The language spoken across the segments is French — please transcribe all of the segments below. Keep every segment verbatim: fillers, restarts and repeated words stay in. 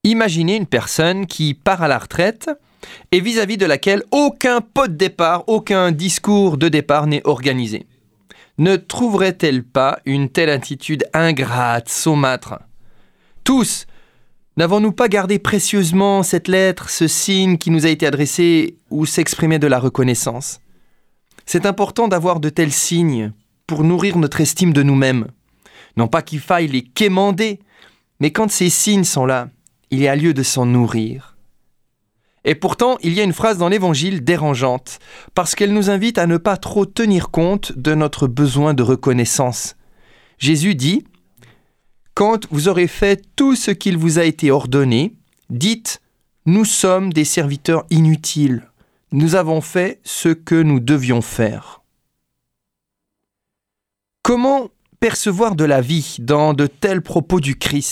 Imaginez une personne qui part à la retraite et vis-à-vis de laquelle aucun pot de départ, aucun discours de départ n'est organisé. Ne trouverait-elle pas une telle attitude ingrate, saumâtre ? Tous, n'avons-nous pas gardé précieusement cette lettre, ce signe qui nous a été adressé où s'exprimait de la reconnaissance ? C'est important d'avoir de tels signes pour nourrir notre estime de nous-mêmes. Non pas qu'il faille les quémander, mais quand ces signes sont là, il y a lieu de s'en nourrir. Et pourtant, il y a une phrase dans l'Évangile dérangeante, parce qu'elle nous invite à ne pas trop tenir compte de notre besoin de reconnaissance. Jésus dit « Quand vous aurez fait tout ce qu'il vous a été ordonné, dites « Nous sommes des serviteurs inutiles. Nous avons fait ce que nous devions faire. » Comment percevoir de la vie dans de tels propos du Christ ?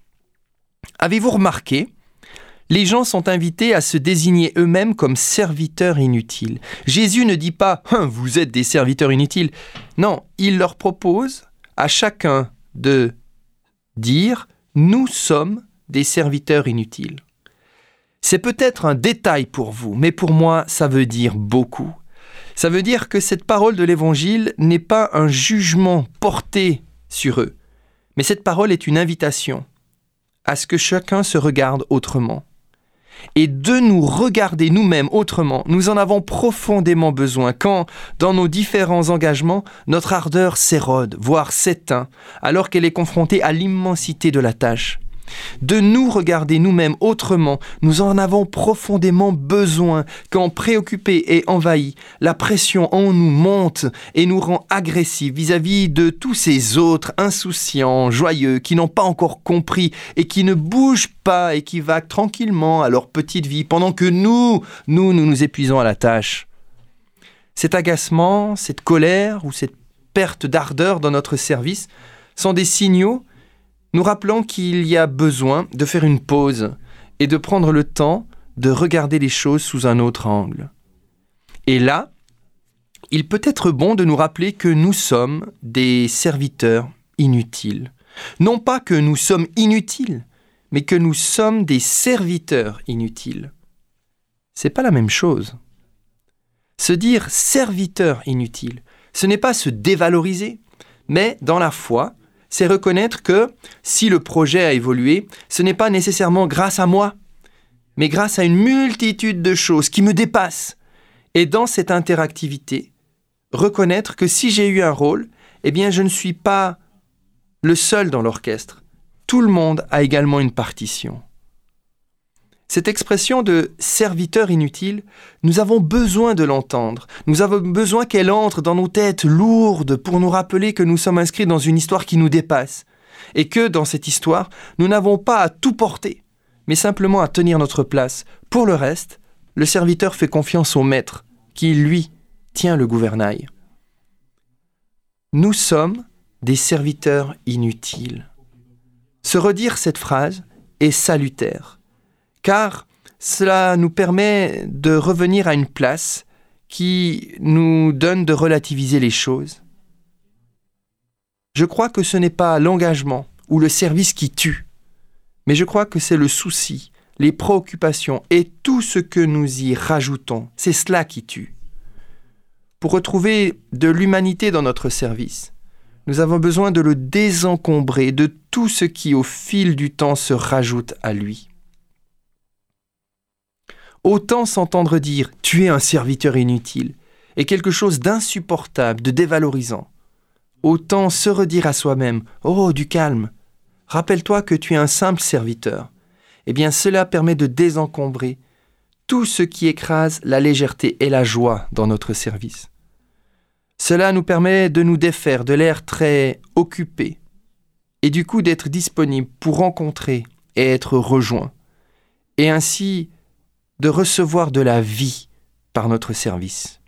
Avez-vous remarqué ? Les gens sont invités à se désigner eux-mêmes comme serviteurs inutiles. Jésus ne dit pas hein, « vous êtes des serviteurs inutiles ». Non, il leur propose à chacun de dire « nous sommes des serviteurs inutiles ». C'est peut-être un détail pour vous, mais pour moi, ça veut dire beaucoup. Ça veut dire que cette parole de l'Évangile n'est pas un jugement porté sur eux, mais cette parole est une invitation à ce que chacun se regarde autrement. Et de nous regarder nous-mêmes autrement, nous en avons profondément besoin quand, dans nos différents engagements, notre ardeur s'érode, voire s'éteint, alors qu'elle est confrontée à l'immensité de la tâche. De nous regarder nous-mêmes autrement, nous en avons profondément besoin quand, préoccupés et envahis, la pression en nous monte et nous rend agressifs vis-à-vis de tous ces autres insouciants, joyeux, qui n'ont pas encore compris et qui ne bougent pas et qui vaguent tranquillement à leur petite vie pendant que nous, nous, nous nous épuisons à la tâche. Cet agacement, cette colère ou cette perte d'ardeur dans notre service sont des signaux nous rappelant qu'il y a besoin de faire une pause et de prendre le temps de regarder les choses sous un autre angle. Et là, il peut être bon de nous rappeler que nous sommes des serviteurs inutiles. Non pas que nous sommes inutiles, mais que nous sommes des serviteurs inutiles. C'est pas la même chose. Se dire serviteur inutile, ce n'est pas se dévaloriser, mais dans la foi, c'est reconnaître que si le projet a évolué, ce n'est pas nécessairement grâce à moi, mais grâce à une multitude de choses qui me dépassent. Et dans cette interactivité, reconnaître que si j'ai eu un rôle, eh bien je ne suis pas le seul dans l'orchestre. Tout le monde a également une partition. Cette expression de « serviteur inutile », nous avons besoin de l'entendre. Nous avons besoin qu'elle entre dans nos têtes lourdes pour nous rappeler que nous sommes inscrits dans une histoire qui nous dépasse et que, dans cette histoire, nous n'avons pas à tout porter, mais simplement à tenir notre place. Pour le reste, le serviteur fait confiance au maître qui, lui, tient le gouvernail. Nous sommes des serviteurs inutiles. Se redire cette phrase est salutaire. Car cela nous permet de revenir à une place qui nous donne de relativiser les choses. Je crois que ce n'est pas l'engagement ou le service qui tue, mais je crois que c'est le souci, les préoccupations et tout ce que nous y rajoutons, c'est cela qui tue. Pour retrouver de l'humanité dans notre service, nous avons besoin de le désencombrer de tout ce qui, au fil du temps, se rajoute à lui. Autant s'entendre dire « tu es un serviteur inutile » est quelque chose d'insupportable, de dévalorisant. Autant se redire à soi-même « oh, du calme, rappelle-toi que tu es un simple serviteur ». Eh bien, cela permet de désencombrer tout ce qui écrase la légèreté et la joie dans notre service. Cela nous permet de nous défaire de l'air très occupé et du coup d'être disponible pour rencontrer et être rejoint. Et ainsi, de recevoir de la vie par notre service.